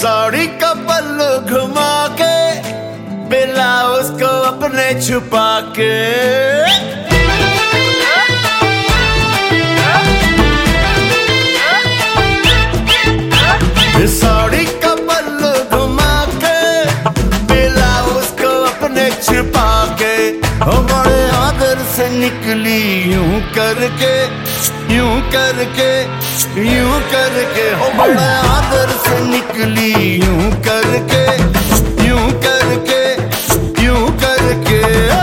साड़ी का पल्लू घुमा के ब्लाउज को अपने छुपा के साड़ी का पल्लू घुमा के ब्लाउज को अपने छुपा के बड़े आदर से निकली यूं करके यूं करके यूं करके हो बड़े आदर से निकली यूं करके यूं करके यूं करके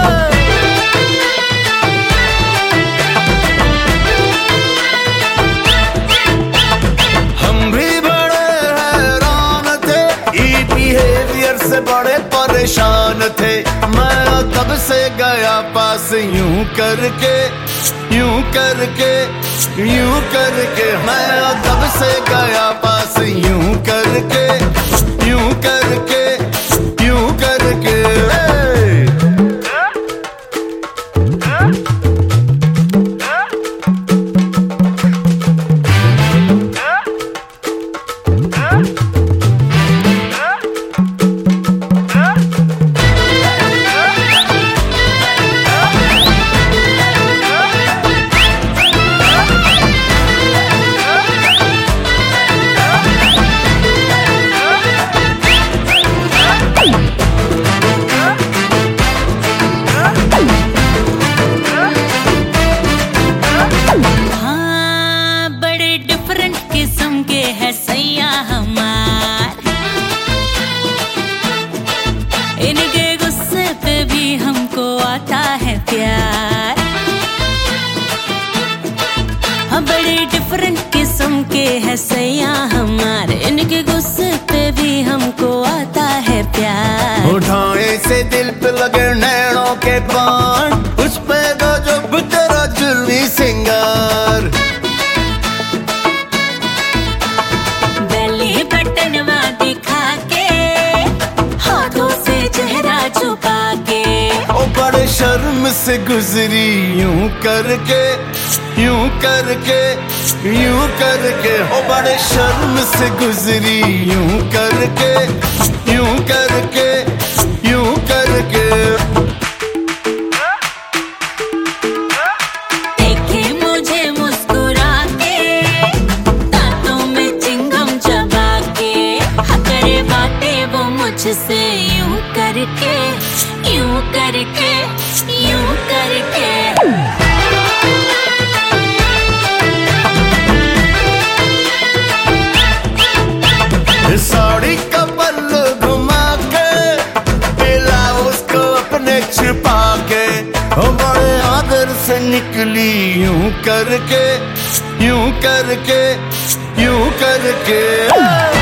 हम भी बड़े हैरान थे ई बिहेवियर से बड़े परेशान थे मैं तब से गया पास यूं करके यूं करके यूं करके मैं तब से गया पास यूं करके यूं करके यूं करके इनके गुस्से पे भी हमको आता है प्यार। हाँ बड़े डिफरेंट किस्म के है सैया हमारे, इनके गुस्से पे भी हमको आता है प्यार। उठाए से दिल पे लगे नैनों के बाण, उस पे गजब तेरा जुल्मी सिंगार। बेली बटनवा दिखा के हाथों से चेहरा छुपा के ओ बड़े शर्म से गुजरी यूं करके यूं करके यूं करके ओ बड़े शर्म से गुजरी यूं करके यूं करके यूं करके। देखे मुझे मुस्कुरा के दांतों में चिंगम चबा के, करे बातें वो मुझसे यूं करके यूं करके यूं करके। साड़ी का पल्लू घुमा के ब्लाउज को अपने छुपा के बड़े आदर से निकली यूं करके यूं करके यूं करके।